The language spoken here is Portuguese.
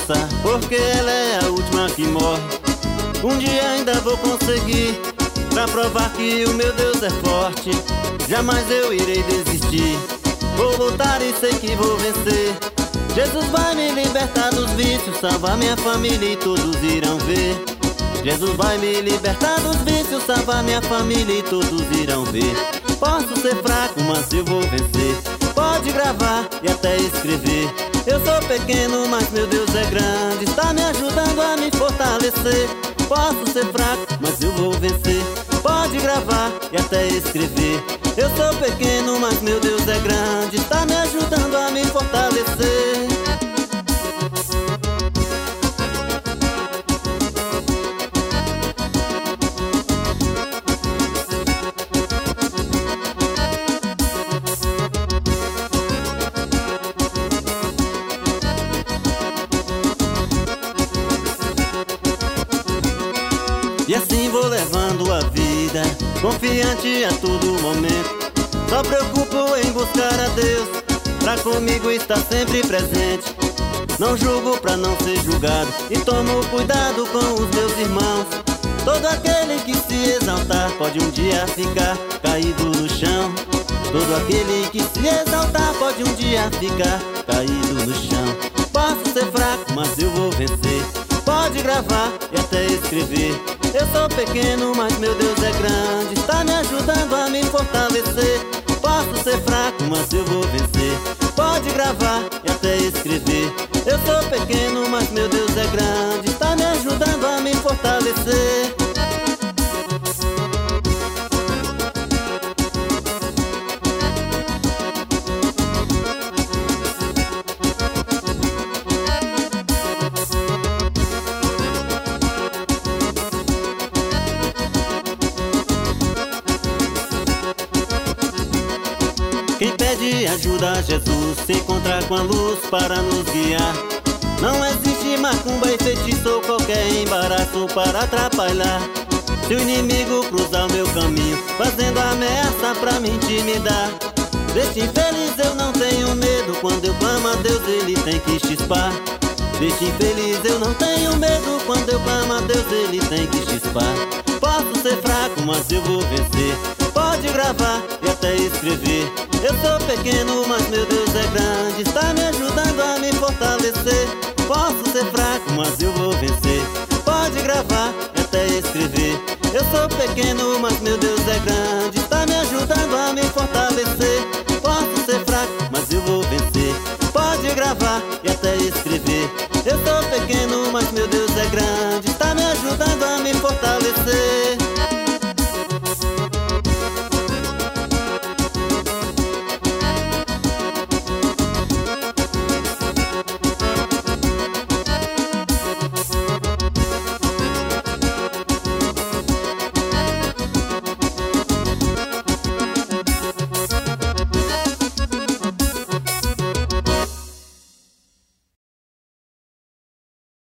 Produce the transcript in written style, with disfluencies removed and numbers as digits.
força, porque ela é a última que morre. Um dia ainda vou conseguir, pra provar que o meu Deus é forte. Jamais eu irei desistir, vou voltar e sei que vou vencer. Jesus vai me libertar dos vícios, salvar minha família e todos irão ver. Jesus vai me libertar dos vícios, salvar minha família e todos irão ver. Posso ser fraco, mas eu vou vencer. Pode gravar e até escrever. Eu sou pequeno, mas meu Deus é grande, está me ajudando a me fortalecer. Posso ser fraco, mas eu vou vencer. Pode gravar e até escrever. Eu sou pequeno, mas meu Deus é grande, está me ajudando a me fortalecer. E assim vou levando a vida, confiante a todo momento. Só preocupo em buscar a Deus, pra comigo estar sempre presente. Não julgo pra não ser julgado, e tomo cuidado com os meus irmãos. Todo aquele que se exaltar pode um dia ficar caído no chão. Todo aquele que se exaltar pode um dia ficar caído no chão. Posso ser fraco, mas eu vou vencer. Pode gravar e até escrever. Eu sou pequeno, mas meu Deus é grande, está me ajudando a me fortalecer. Posso ser fraco, mas eu vou vencer. Pode gravar e até escrever. Eu sou pequeno, mas meu Deus é grande, está me ajudando a me fortalecer. Quem pede ajuda a Jesus se encontra com a luz para nos guiar. Não existe macumba e feitiço ou qualquer embaraço para atrapalhar. Se o inimigo cruzar o meu caminho, fazendo ameaça pra me intimidar, deste infeliz eu não tenho medo. Quando eu clamo a Deus ele tem que chispar. Deste infeliz eu não tenho medo. Quando eu clamo a Deus ele tem que chispar. Posso ser fraco, mas eu vou vencer. Pode gravar e até escrever. Eu sou pequeno, mas meu Deus é grande, está me ajudando a me fortalecer. Posso ser fraco, mas eu vou vencer. Pode gravar e até escrever. Eu sou pequeno, mas meu Deus é grande, está me ajudando a me fortalecer. Posso ser fraco, mas eu vou vencer. Pode gravar e até escrever. Eu sou pequeno, mas meu Deus é grande.